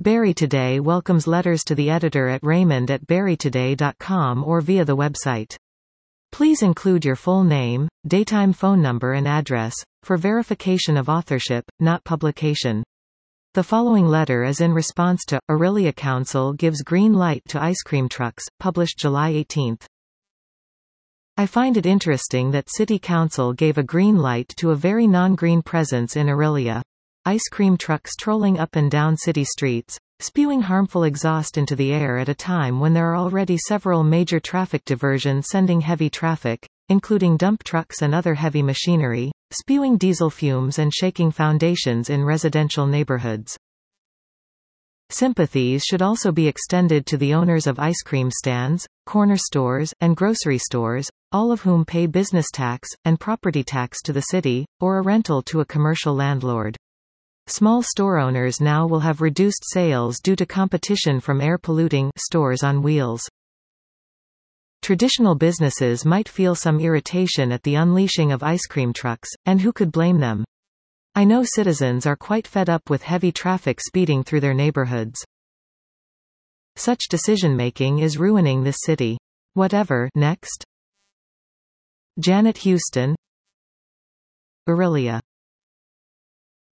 Barrie Today welcomes letters to the editor at raymond@barrietoday.com or via the website. Please include your full name, daytime phone number and address, for verification of authorship, not publication. The following letter is in response to Orillia Council gives green light to ice cream trucks, published July 18. I find it interesting that City Council gave a green light to a very non-green presence in Orillia. Ice cream trucks trolling up and down city streets, spewing harmful exhaust into the air at a time when there are already several major traffic diversions sending heavy traffic, including dump trucks and other heavy machinery, spewing diesel fumes and shaking foundations in residential neighborhoods. Sympathies should also be extended to the owners of ice cream stands, corner stores, and grocery stores, all of whom pay business tax, and property tax to the city, or a rental to a commercial landlord. Small store owners now will have reduced sales due to competition from air-polluting stores on wheels. Traditional businesses might feel some irritation at the unleashing of ice cream trucks, and who could blame them? I know citizens are quite fed up with heavy traffic speeding through their neighborhoods. Such decision-making is ruining this city. Whatever. Next. Janet Houston, Orillia.